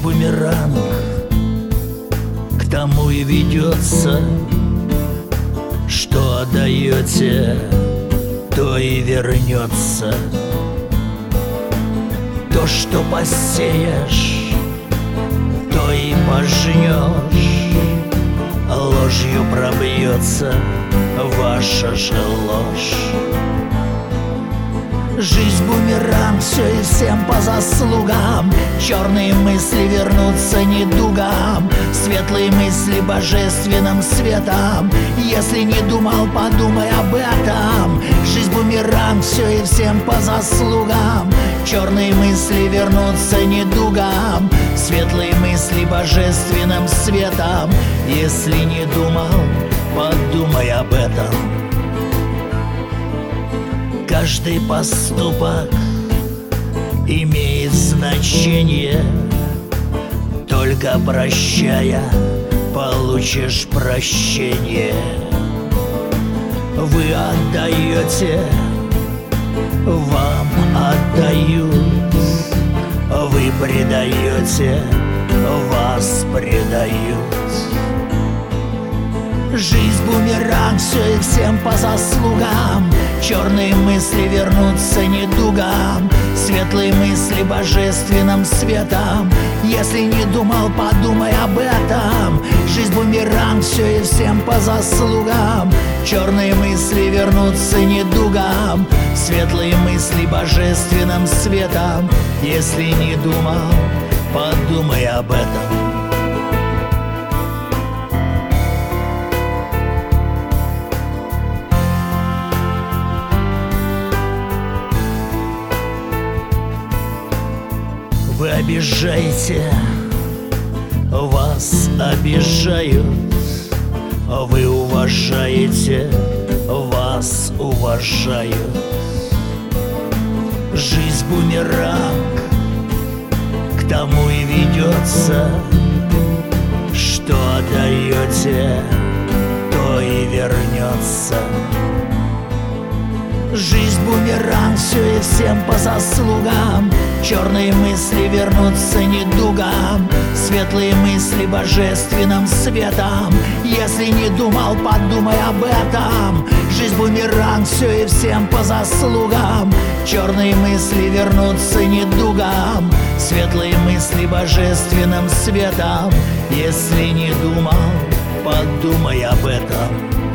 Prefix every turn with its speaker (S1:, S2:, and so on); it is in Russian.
S1: бумеранг к тому и ведется, что отдаете, то и вернется. То, что посеешь, то и пожнешь. Ложью пробьется ваша же ложь. Жизнь бумеранг, все и всем по заслугам. Черные мысли вернутся недугам, светлые мысли божественным светом. Если не думал, подумай об этом. Жизнь бумеранг, все и всем по заслугам. Черные мысли вернутся недугам, светлые мысли божественным светом. Если не думал, подумай об этом. Каждый поступок имеет значение. Только прощая, получишь прощение. Вы отдаете, вам отдают. Вы предаете, вас предают. Жизнь бумеранг, все и всем по заслугам. Черные мысли вернутся недугам, светлые мысли божественным светом. Если не думал, подумай об этом. Жизнь бумеранг, все и всем по заслугам. Черные мысли вернутся недугам, светлые мысли божественным светом. Если не думал, подумай об этом. Вы обижаете, вас обижают. Вы уважаете, вас уважают. Жизнь бумеранг к тому и ведется, что отдаете, то и вернется. Жизнь бумеранг, все и всем по заслугам. Черные мысли вернутся недугам, светлые мысли божественным светом. Если не думал, подумай об этом. Жизнь бумеранг, все и всем по заслугам. Черные мысли вернутся недугам, светлые мысли божественным светом. Если не думал, подумай об этом.